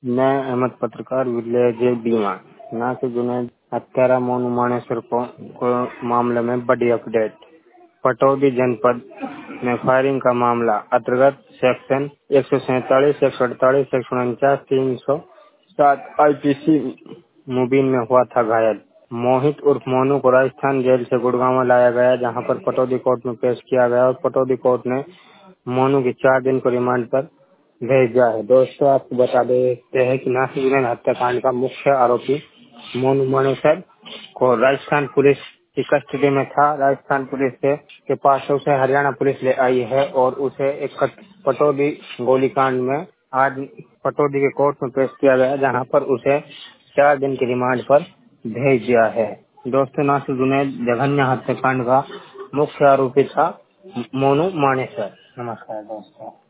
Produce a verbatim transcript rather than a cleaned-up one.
मैं अहमद पत्रकार विलेज बीमा नासिर जुनैद हत्यारा मोनू मानेसर को, को मामले में बड़ी अपडेट। पटौदी जनपद में फायरिंग का मामला अंतर्गत सेक्शन एक सौ सैंतालीस एक सौ अड़तालीस एक सौ उनचास तीन सौ सात आईपीसी मुबीन में हुआ था घायल। मोहित उर्फ मोनू को राजस्थान जेल से गुड़गांव लाया गया, जहां पर पटौदी कोर्ट में पेश किया गया और पटौदी कोर्ट ने मोनू की चार दिन को रिमांड पर भेजा है। दोस्तों, आपको बता देते हैं कि नासिर जुनैद हत्याकांड का मुख्य आरोपी मोनू मानेसर को राजस्थान पुलिस की कस्टडी में था। राजस्थान पुलिस से के पास से उसे हरियाणा पुलिस ले आई है और उसे एक पटौदी गोलीकांड में आज पटौदी के कोर्ट में पेश किया गया, जहां पर उसे चार दिन की रिमांड पर भेज दिया है। दोस्तों, नासिर जुनैद जघन्य हत्याकांड का मुख्य आरोपी था मोनू मानेसर। नमस्कार दोस्तों।